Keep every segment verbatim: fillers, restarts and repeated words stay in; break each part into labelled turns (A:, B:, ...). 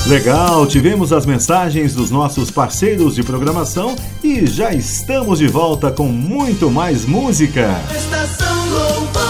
A: Legal, tivemos as mensagens dos nossos parceiros de programação e já estamos de volta com muito mais música.
B: Estação Louvor.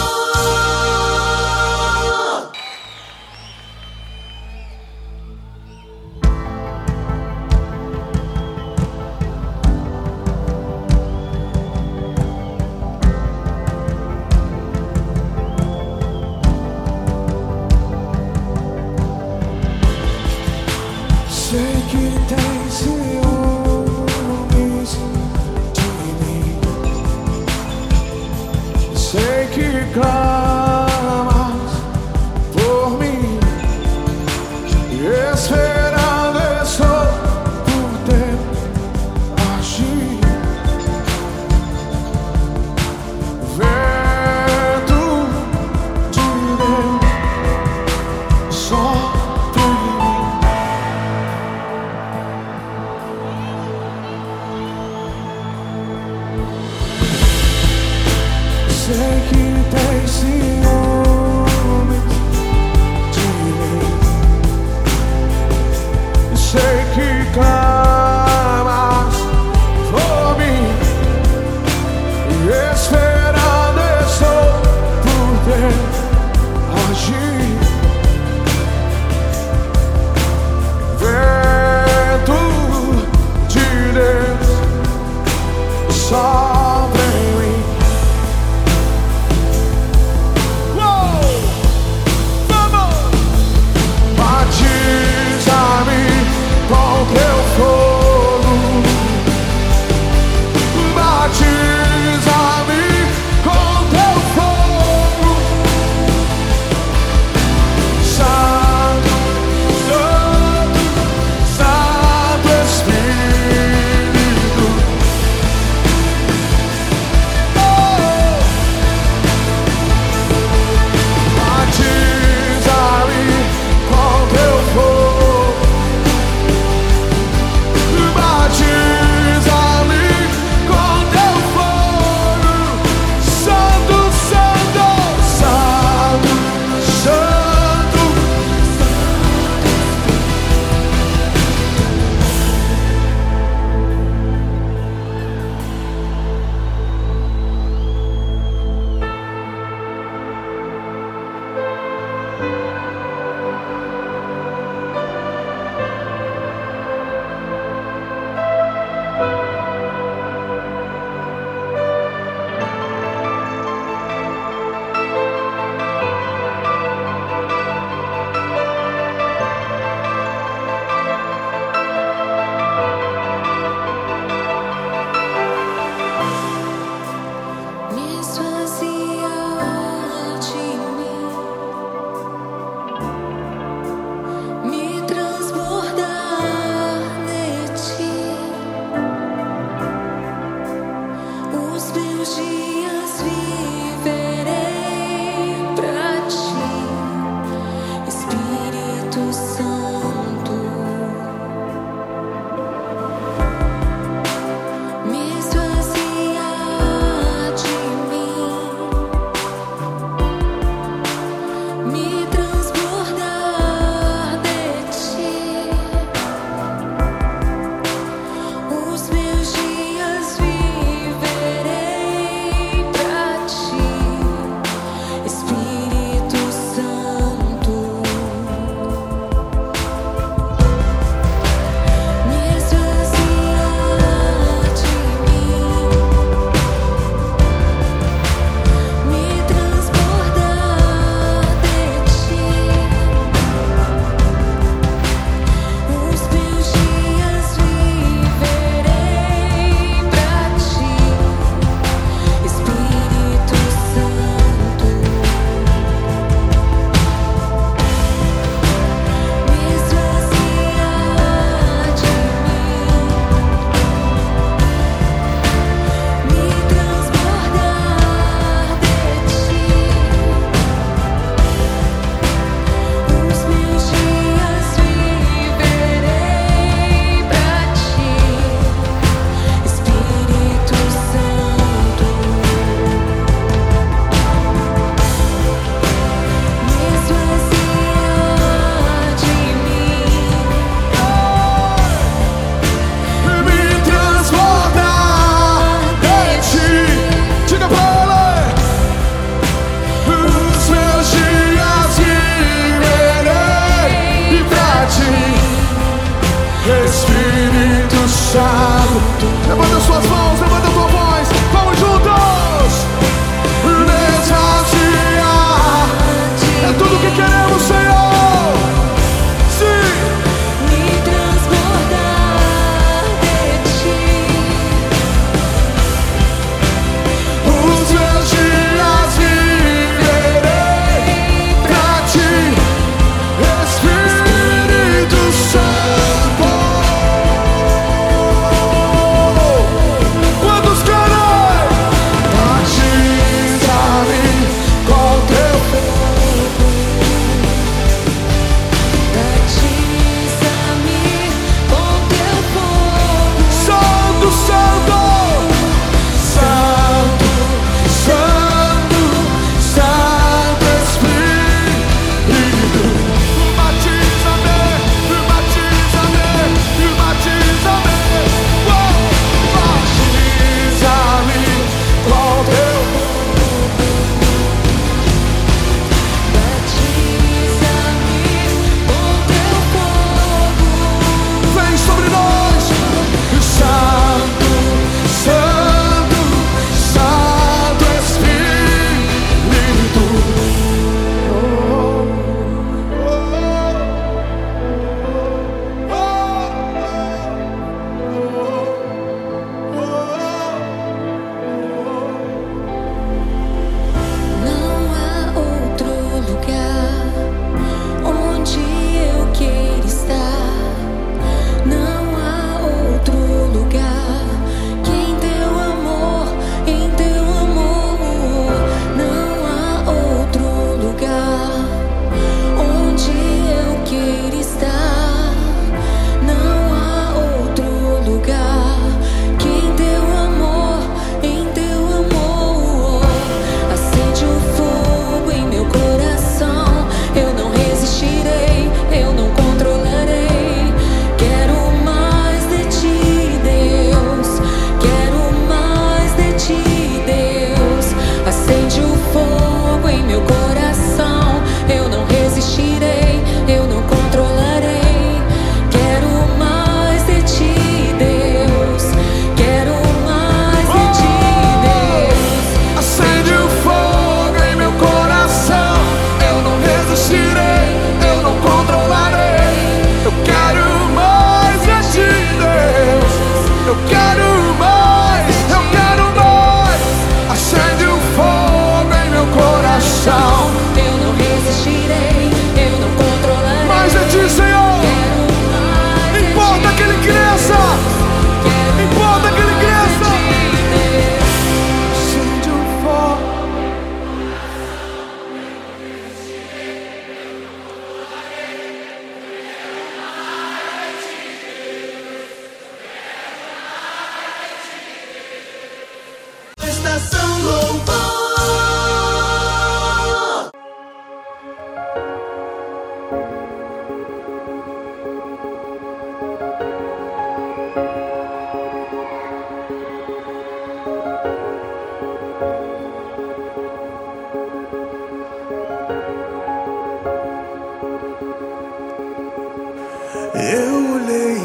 C: Eu olhei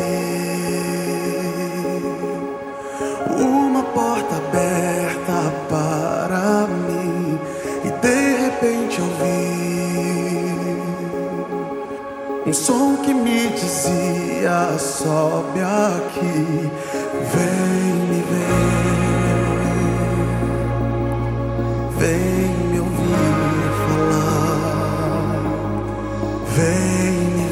C: e vi uma porta aberta para mim, e de repente ouvi um som que me dizia: sobe aqui, vem me ver, vem me ouvir falar, vem me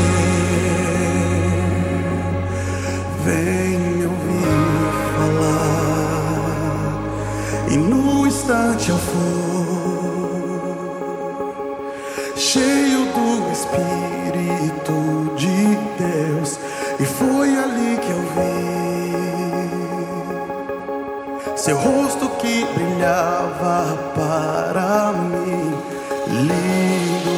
C: ver, vem me ouvir falar. E no instante eu fui cheio do Espírito de Deus, e foi ali que eu vi seu rosto que brilhava para mim. Lindo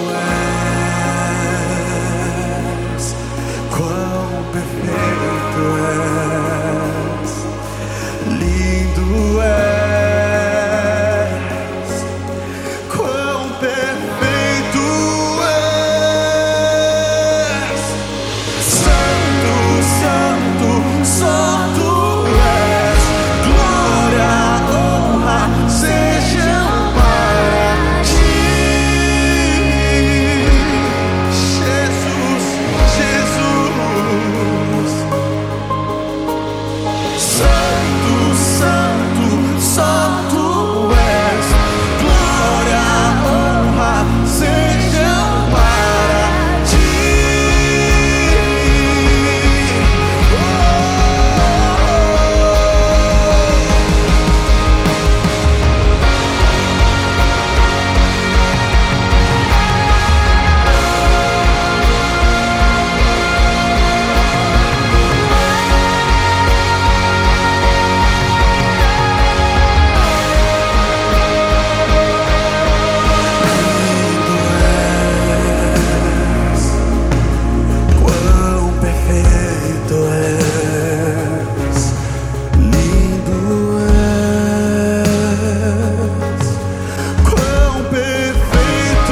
C: és, quão perfeito és, lindo és, quão perfeito és. Santo, santo, só tu és. Glória, honra sejam para ti, Jesus, Jesus. Santo, santo, só tu és. Glória, honra sejam para ti. Quão perfeito és, lindo és, quão perfeito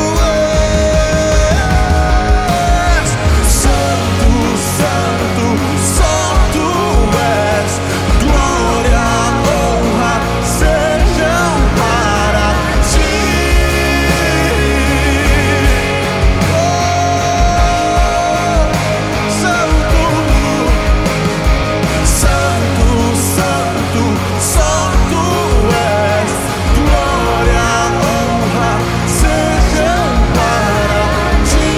C: és. Santo, santo, só tu és. Glória, honra sejam para ti. Santo, santo, santo, só tu és. Glória, honra sejam para ti,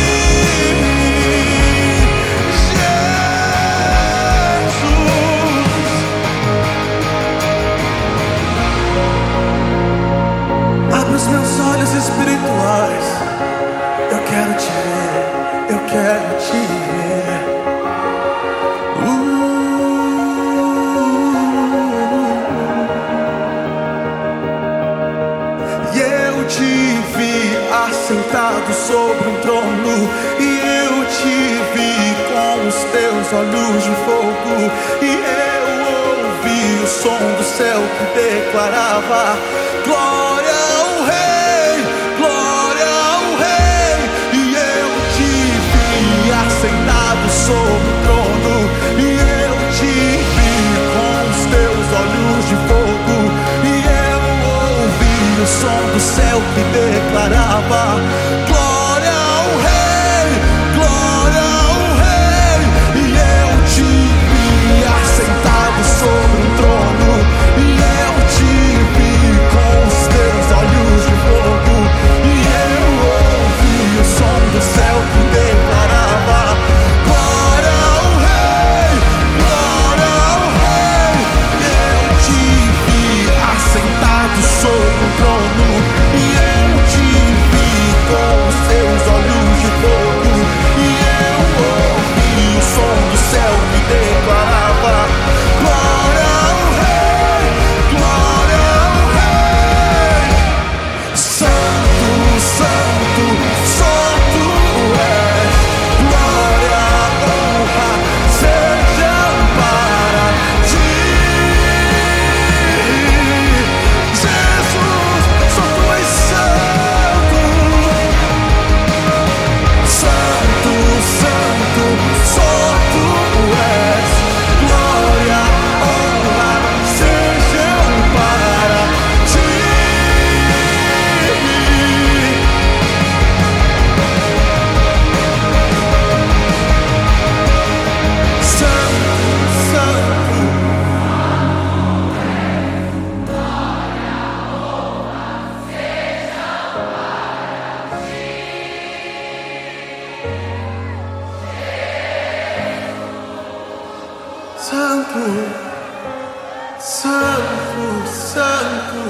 C: Jesus. Abre os meus olhos espirituais. Eu quero te ver, eu quero te ver. Uh. E eu te vi assentado sobre um trono, e eu te vi com os teus olhos de fogo, e eu ouvi o som do céu que declarava: glória ao Rei, glória ao Rei. E eu te vi assentado sobre o trono, e eu te vi com os teus olhos de fogo, e eu ouvi o som do céu que declarava: glória ao Rei, glória ao Rei. E eu te vi assentado sobre um trono, e eu te vi com os teus olhos de fogo, e eu ouvi o som do céu que declarava: glória ao Rei, glória ao Rei. E eu te vi assentado sobre um trono, e eu Santo, Santo, Santo,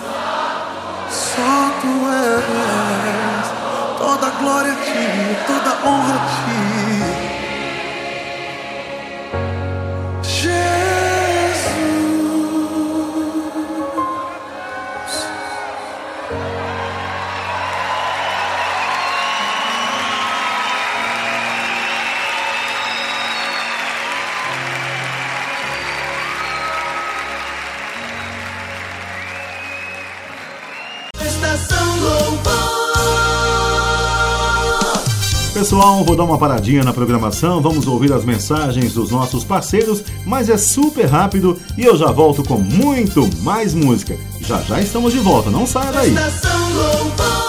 C: só Tu és. Toda glória a Ti, toda honra a Ti.
A: Pessoal, vou dar uma paradinha na programação, vamos ouvir as mensagens dos nossos parceiros, mas é super rápido e eu já volto com muito mais música. Já já estamos de volta, não saia daí.
B: Estação Louvor.